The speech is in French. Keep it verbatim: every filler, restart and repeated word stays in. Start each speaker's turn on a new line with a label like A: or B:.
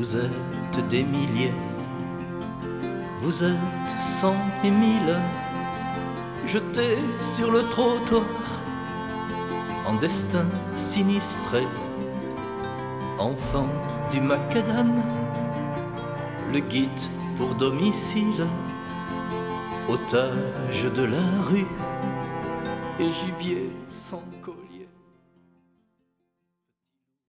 A: Vous êtes des milliers, vous êtes cent et mille, jetés sur le trottoir, en destin sinistré, enfants du macadam, le guide pour domicile, otage de la rue et gibier sans cause.